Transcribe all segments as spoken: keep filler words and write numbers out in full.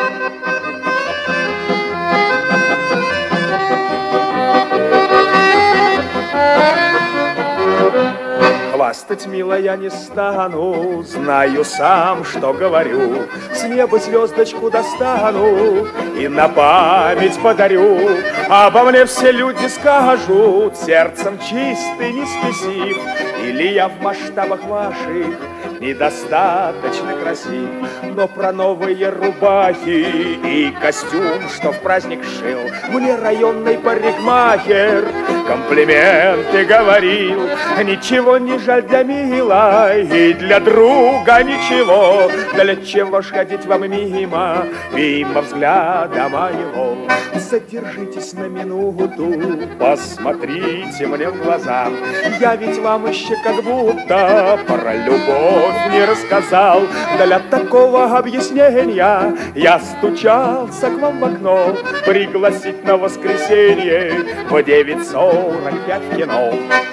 Хвастать, милая, не стану, знаю сам, что говорю. С неба звездочку достану и на память подарю. Обо мне все люди скажут, сердцем чистый, не спесив. Или я в масштабах ваших недостаточно красив. Но про новые рубахи и костюм, что в праздник шил, мне районный парикмахер комплименты говорил. Ничего не жаль для милой и для друга ничего. Для чего ж ходить вам мимо, мимо взгляда моего? Задержитесь на минуту, посмотрите мне в глаза. Я ведь вам еще как будто про любовь не рассказал. Для такого объяснения я стучался к вам в окно, пригласить на воскресенье в девять сорок пять в кино.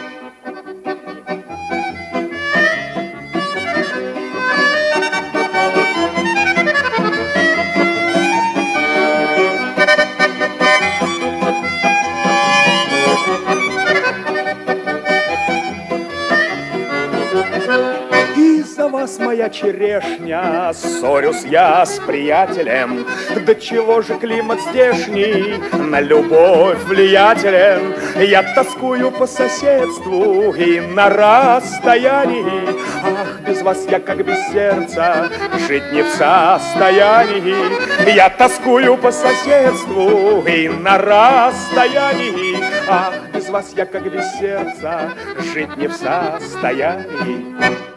Из-за вас, моя черешня, ссорюсь я с приятелем. Да чего же климат здешний на любовь влиятелен? Я тоскую по соседству и на расстоянии. Ах, без вас я как без сердца жить не в состоянии. Я тоскую по соседству и на расстоянии. Ах, без вас я как без сердца жить не в состоянии.